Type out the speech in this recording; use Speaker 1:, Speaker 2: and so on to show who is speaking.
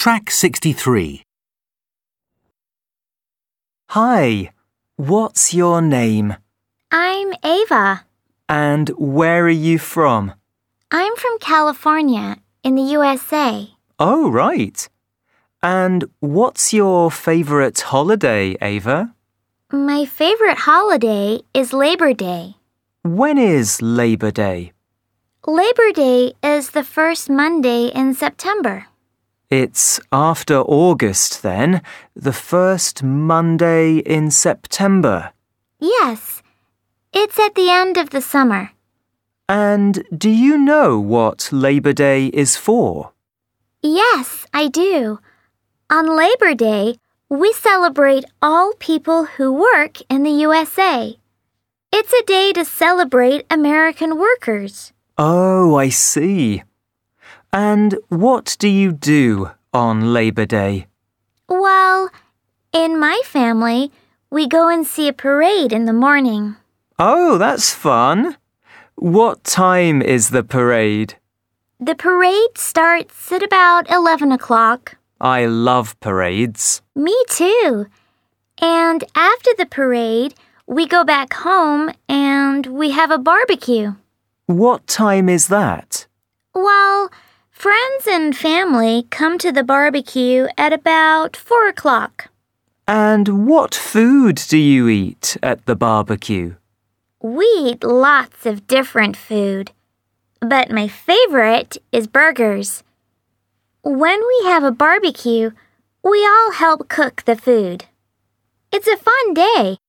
Speaker 1: Track 63.
Speaker 2: Hi, what's your name?
Speaker 3: I'm Ava.
Speaker 2: And where are you from?
Speaker 3: I'm from California, in the USA.
Speaker 2: Oh, right. And what's your favorite holiday, Ava?
Speaker 3: My favorite holiday is Labor Day.
Speaker 2: When is Labor Day?
Speaker 3: Labor Day is the first Monday in September.
Speaker 2: It's after August, then, the first Monday in September.
Speaker 3: Yes, it's at the end of the summer.
Speaker 2: And do you know what Labor Day is for?
Speaker 3: Yes, I do. On Labor Day, we celebrate all people who work in the USA. It's a day to celebrate American workers.
Speaker 2: Oh, I see. And what do you do on Labor Day?
Speaker 3: Well, in my family, we go and see a parade in the morning.
Speaker 2: Oh, that's fun. What time is the parade?
Speaker 3: The parade starts at about 11 o'clock.
Speaker 2: I love parades.
Speaker 3: Me too. And after the parade, we go back home and we have a barbecue.
Speaker 2: What time is that?
Speaker 3: Well, friends and family come to the barbecue at about 4 o'clock.
Speaker 2: And what food do you eat at the barbecue?
Speaker 3: We eat lots of different food, but my favorite is burgers. When we have a barbecue, we all help cook the food. It's a fun day.